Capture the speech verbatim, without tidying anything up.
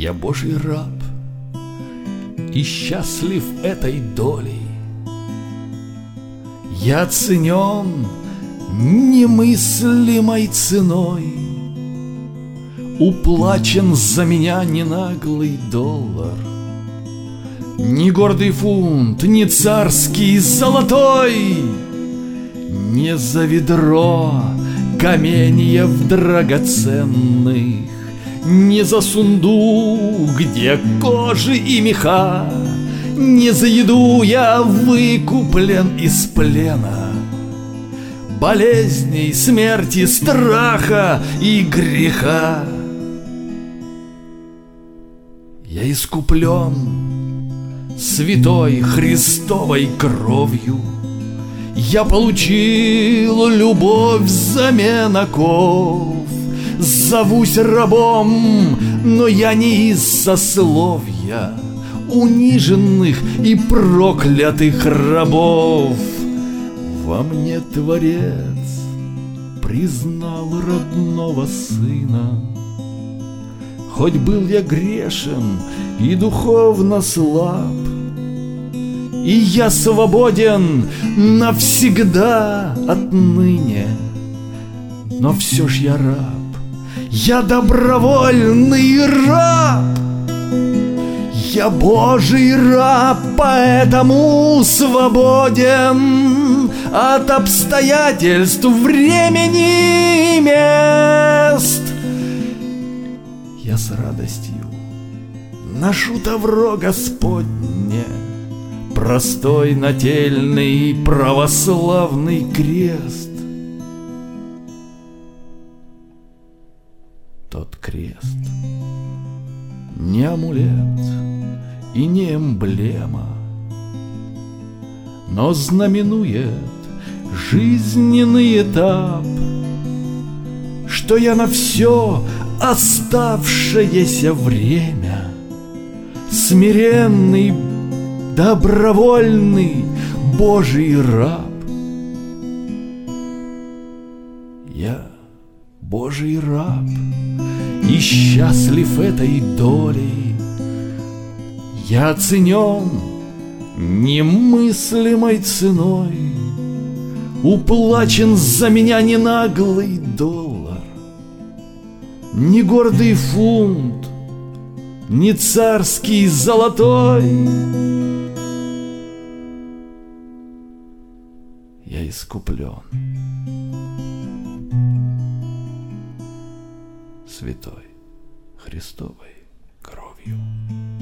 Я Божий раб и счастлив этой долей. Я оценен немыслимой ценой, уплачен за меня не наглый доллар, ни гордый фунт, ни царский золотой, не за ведро каменьев драгоценных, не за сундук, где кожи и меха, не за еду я выкуплен из плена, болезней, смерти, страха и греха. Я искуплен святой Христовой кровью, я получил любовь взамен оков. Зовусь рабом, но я не из сословия униженных и проклятых рабов. Во мне Творец признал родного сына. Хоть был я грешен и духовно слаб, и я свободен навсегда отныне, но все ж я раб, я добровольный раб. Я Божий раб, поэтому свободен от обстоятельств, времени и мест. Я с радостью ношу тавро Господне, простой нательный православный крест. Тот крест не амулет и не эмблема, но знаменует жизненный этап, что я на все оставшееся время смиренный, добровольный Божий раб. Я Божий раб и счастлив этой долей. Я оценен немыслимой ценой, уплачен за меня не наглый доллар, не гордый фунт, не царский золотой. Я искуплен святой Христовой кровью.